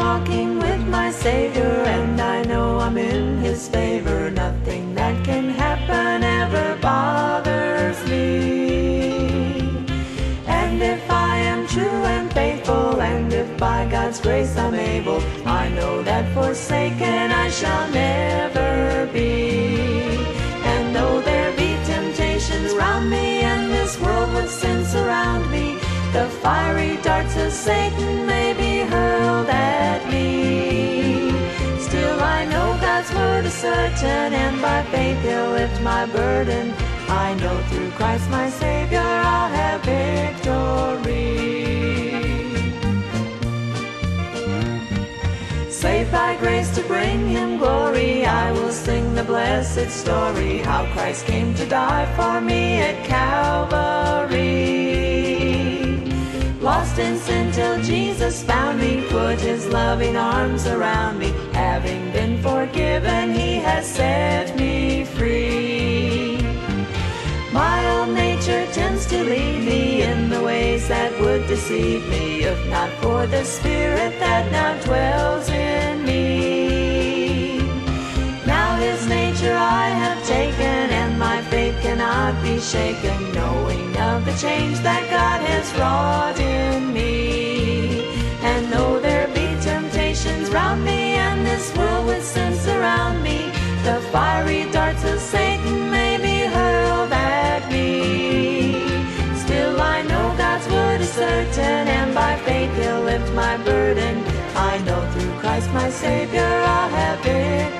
walking with my Savior, and I know I'm in His favor. Nothing that can happen ever bothers me. And if I am true and faithful, and if by God's grace I'm able, I know that forsaken I shall never be. And though there be temptations round me, and this world with sin surround me, the fiery darts of Satan may be hurled at me. Still I know God's word is certain, and by faith He'll lift my burden. I know through Christ my Savior I'll have victory. Saved by grace to bring Him glory, I will sing the blessed story, how Christ came to die for me at Calvary. Lost in sin till Jesus found me, put His loving arms around me. Having been forgiven, He has set me free. My old nature tends to lead me in the ways that would deceive me, if not for the Spirit that now dwells in me. Now His nature I have taken, and my faith cannot be shaken, knowing of the change that God has wrought in me. And though there be temptations round me, and this world with sin surround me, the fiery darts of Satan may be hurled at me. Still I know God's word is certain, and by faith He'll lift my burden. I know through Christ my Savior I'll have victory.